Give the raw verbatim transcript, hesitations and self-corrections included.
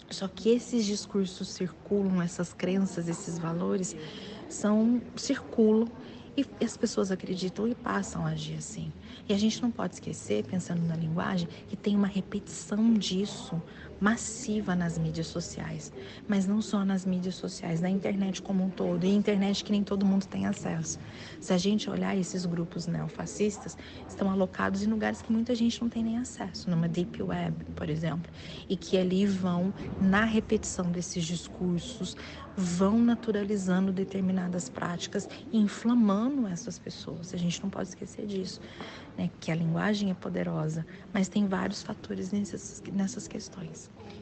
Só que esses discursos circulam, essas crenças, esses valores são circulam e as pessoas acreditam e passam a agir assim. E a gente não pode esquecer, pensando na linguagem, que tem uma repetição disso massiva nas mídias sociais, mas não só nas mídias sociais, na internet como um todo, e internet que nem todo mundo tem acesso. Se a gente olhar, esses grupos neofascistas estão alocados em lugares que muita gente não tem nem acesso, numa deep web, por exemplo, e que ali vão, na repetição desses discursos, vão naturalizando determinadas práticas e inflamando essas pessoas. A gente não pode esquecer disso, né? Que a linguagem é poderosa, mas tem vários fatores nessas, nessas questões.